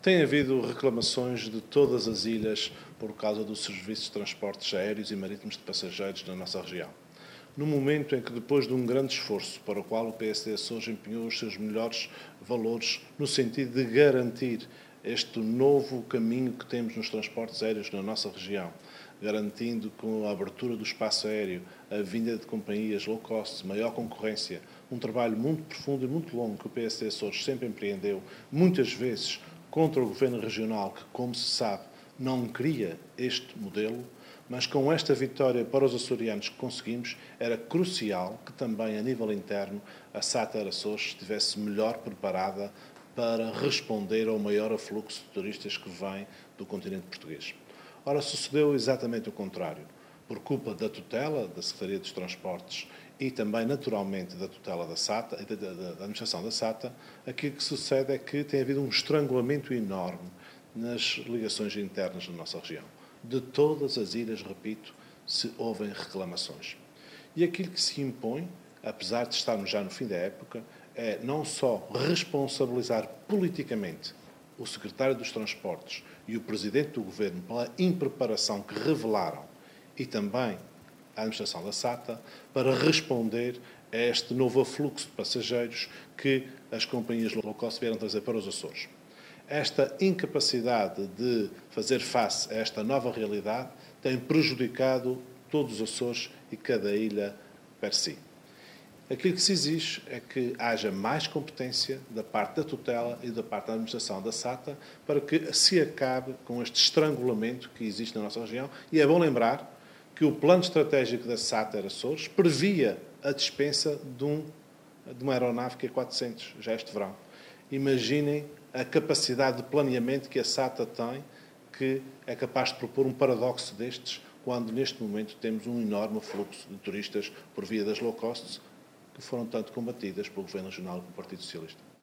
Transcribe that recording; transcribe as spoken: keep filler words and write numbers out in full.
Tem havido reclamações de todas as ilhas por causa dos serviços de transportes aéreos e marítimos de passageiros na nossa região. No momento em que, depois de um grande esforço para o qual o P S D Açores empenhou os seus melhores valores no sentido de garantir este novo caminho que temos nos transportes aéreos na nossa região, garantindo com a abertura do espaço aéreo, a vinda de companhias low cost, maior concorrência, um trabalho muito profundo e muito longo que o P S D Açores sempre empreendeu, muitas vezes contra o Governo Regional, que, como se sabe, não queria este modelo, mas com esta vitória para os açorianos que conseguimos, era crucial que também, a nível interno, a SATA Açores estivesse melhor preparada para responder ao maior afluxo de turistas que vem do continente português. Ora, sucedeu exatamente o contrário. Por culpa da tutela da Secretaria dos Transportes e também, naturalmente, da tutela da SATA, da, da, da administração da SATA, aquilo que sucede é que tem havido um estrangulamento enorme nas ligações internas na nossa região. De todas as ilhas, repito, se ouvem reclamações. E aquilo que se impõe, apesar de estarmos já no fim da época, é não só responsabilizar politicamente o Secretário dos Transportes e o Presidente do Governo pela impreparação que revelaram e também a administração da SATA para responder a este novo afluxo de passageiros que as companhias low cost vieram trazer para os Açores. Esta incapacidade de fazer face a esta nova realidade tem prejudicado todos os Açores e cada ilha per si. Aquilo que se exige é que haja mais competência da parte da tutela e da parte da administração da SATA para que se acabe com este estrangulamento que existe na nossa região. E é bom lembrar que o plano estratégico da SATA Açores previa a dispensa de, um, de uma aeronave Q quatrocentos já este verão. Imaginem a capacidade de planeamento que a SATA tem, que é capaz de propor um paradoxo destes, quando neste momento temos um enorme fluxo de turistas por via das low costs, que foram tanto combatidas pelo Governo Regional e pelo Partido Socialista.